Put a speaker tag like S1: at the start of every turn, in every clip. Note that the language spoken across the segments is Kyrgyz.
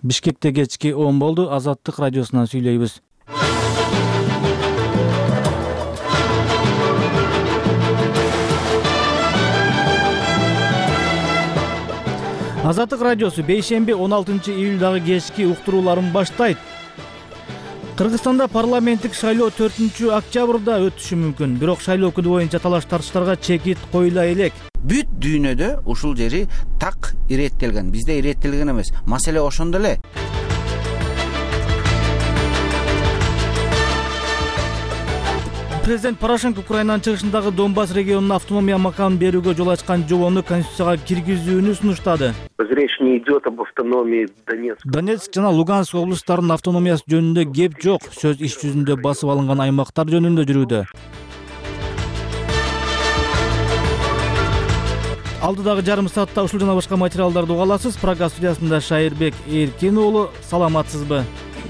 S1: Бишкекте кечки 10 болду. Азаттык радиосунан сүйлөйбүз. Азаттык радиосу бейшемби 16-июлдагы кечки уктурууларын баштайт. Кыргызстанда парламенттик шайлоо 4-октябрда өтүшү мүмкүн. Бирок шайлоо күнү боюнча талаш-тартыштарга чекит коюла элек.
S2: Бүт дүйнөдө ушул жери так иреттелген. Бизде иреттелген эмес. Маселе ошондо эле.
S1: Президент Порошенко Украинанын чыгышындагы Донбасс регионуна автономия макамын берүүгө жол ачкан жобону Конституцияга киргизүүнү сунуштады.
S3: Речь не идет об автономии
S1: Донецк жана Луганск облустарынын автономиясы жөнүндө кеп жок. Сөз иш жүзүндө басып алынган аймактар жөнүндө жүрүүдө. Алдыдагы жарым саатта ушул жана башка материалдарды уга аласыз. Прага студиясында Шайырбек Эркин уулу. Саламатсызбы?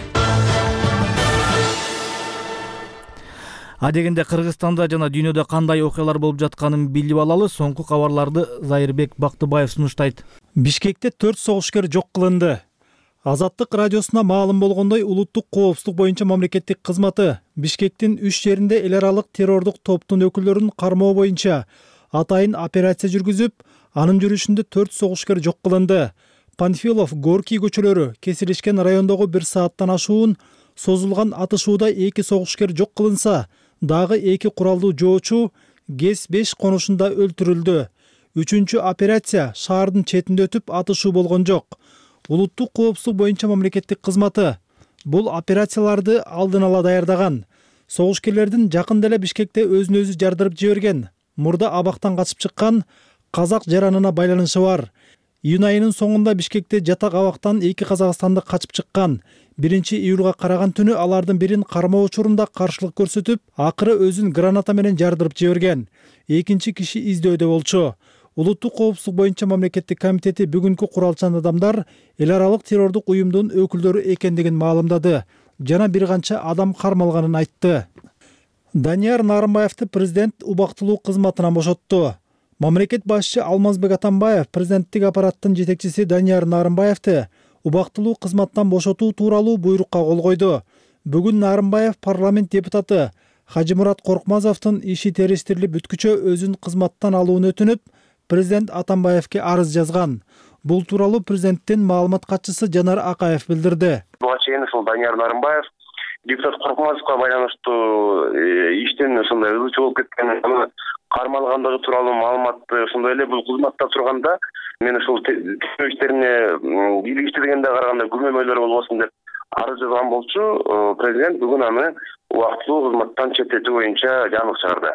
S1: Адегенде Кыргызстанда жана дүйнөдө кандай окуялар болуп жатканын билип алалы. Соңку кабарларды Зайырбек Бактыбаев сунуштайт.
S4: Бишкекте 4 согушкер жок кылынды. Азаттык радиосуна маалым болгондой, улуттук коопсуздук боюнча мамлекеттик кызматы Бишкектин 3 жеринде эл аралык террордук топтун өкүлдөрүн кармоо боюнча атайын операция жүргүзүп, анын жүрүшүндө 4 согушкер жок кылынды. Панфилов, Горький көчөлөрү кесилишкен райондогу 1 сааттан ашуун созулган атышууда 2 согушкер жок кылынса, дагы 2 куралдуу жоочу ГЭС-5 конушунда өлтүрүлдү. 3-чү операция шаардын четинде өтүп, атышуу болгон жок. Улуттук коопсуздук боюнча мамлекеттик кызматы бул операцияларды алдын ала даярдаган. Согушкерлердин жакында эле Бишкекте өзүн өзү жардырып жиберген, мурда абактан качып чыккан казак жаранына байланышы бар. Июнь айынын соңунда Бишкекте жатак абактан 2 казакстандык качып чыккан. 1-июлга караган түнү алардын бирин кармоо учурунда каршылык көрсөтүп, акыры өзүн граната менен жардырып жиберген. 2 киши издөөдө болчу. Улуттук коопсуздук боюнча мамлекеттик комитети бүгүнкү куралчан адамдар эл аралык террордук уюмдун өкүлдөрү экендигин маалымдады жана бир канча адам кармалганын айтты. Данияр Нарымбаевди президент убактылуу кызматынан бошотту. Мамлекет башчы Алмазбек Атамбаев президенттик аппараттын жетекчиси Данияр Нарымбаевди убактылуу кызматтан бошотуу тууралуу буйрукка кол койду. Бүгүн Нарымбаев парламент депутаты Хажимурат Коркмазовдун иши териштирилип бүткүчө өзүн кызматтан алууну өтүнүп, президент Атамбаевге арыз жазган. Бул тууралуу президенттин маалымат катчысы Жанар Акаев билдирди.
S3: Буга чейин ушул Данияр Нарымбаев депутат Коркмазовго байланыштуу иштен ушундай ызычы болуп кеткен, кармалгандыгы тууралуу маалыматты ошондой эле бул кызматта турганда мен ушул тергөө иштерине иликтиргенде караганда күмөмөлөр болбосун деп арыз жазган болчу. Президент бүгүн аны убактылуу кызматтан четтетүү боюнча жаңылык чыгарды.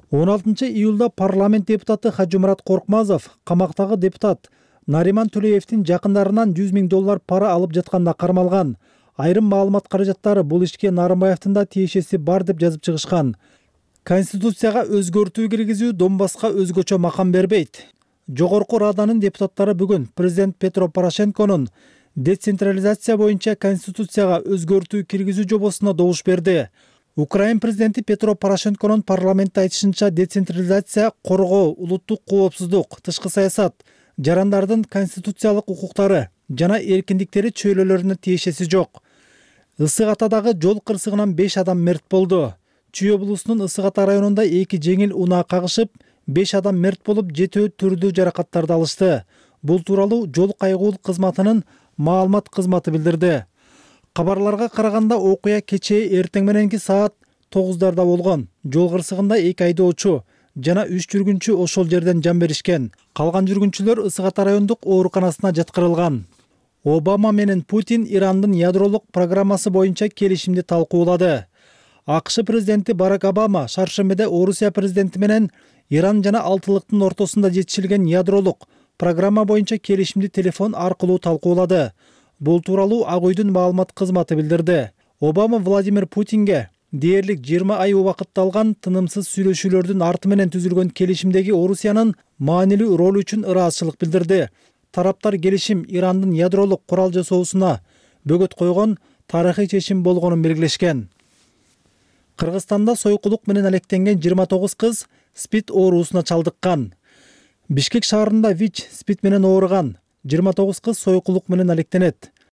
S4: 16-июлда парламент депутаты Хажимурат Коркмазов камактагы депутат Нариман Төлеевдин жакындарынан $100,000 пара алып жатканда кармалган. Айрым маалымат каражаттары бул ишке Нарымбаевдин да тиешеси бар деп жазып чыгышкан. Конституцияга өзгөртүү киргизүү Донбасска өзгөчө макам бербейт. Жогорку Раданын депутаттары бүгүн президент Петро Порошенконун децентрализация боюнча Конституцияга өзгөртүү киргизүү жобосуна добуш берди. Украин президенти Петро Порошенконун парламентте айтышынча децентрализация коргоо, улуттук коопсуздук, тышкы саясат, жарандардын конституциялык укуктары жана эркиндиктери чөйрөлөрүнө тиешеси жок. Ысык Атадагы жол кырсыгынан 5 адам мерт болду. Чүй облусунун Ысык Ата районунда 2 жеңил унаа кагышып, 5 адам мерт болуп, 7 түрдүү жаракаттарды алышты. Бул тууралуу жол кайгуулук кызматынын маалымат кызматы билдирди. Кабарларга караганда окуя кечээ эртең мененки саат 9:00 болгон. Жол кырсыгында 2 айдоочу жана 3 жүргүнчү ошол жерден жан беришкен. Калган жүргүнчүлөр Ысык Ата райондук ооруканасына жаткырылган. Обама менен Путин Ирандын ядролук программасы боюнча келишимди талкуулады. АКШ президенти Барак Обама Шаршембиде Орусия президенти менен Иран жана Алтылыктын ортосунда жетишилген ядролук программа боюнча келишимди телефон аркылуу талкуулады. Бул тууралуу Ак Үйдүн маалымат кызматы билдирди. Обама Владимир Путинге дээрлик 20 ай убакытты алган тынымсыз сүйлөшүүлөрдүн арты менен түзүлгөн келишимдеги Орусиянын маанилүү ролу үчүн ыраазычылык билдирди. Тараптар келишим Ирандын ядролук курал жасоосуна бөгөт койгон тарыхый чечим болгонун белгилешкен. Кыргызстанда сойкулук менен алектенген 29 кыз СПИД оорусуна чалдыккан. Бишкек шаарында ВИЧ СПИД менен ооруган 29 кыз сойкулук менен алектенет.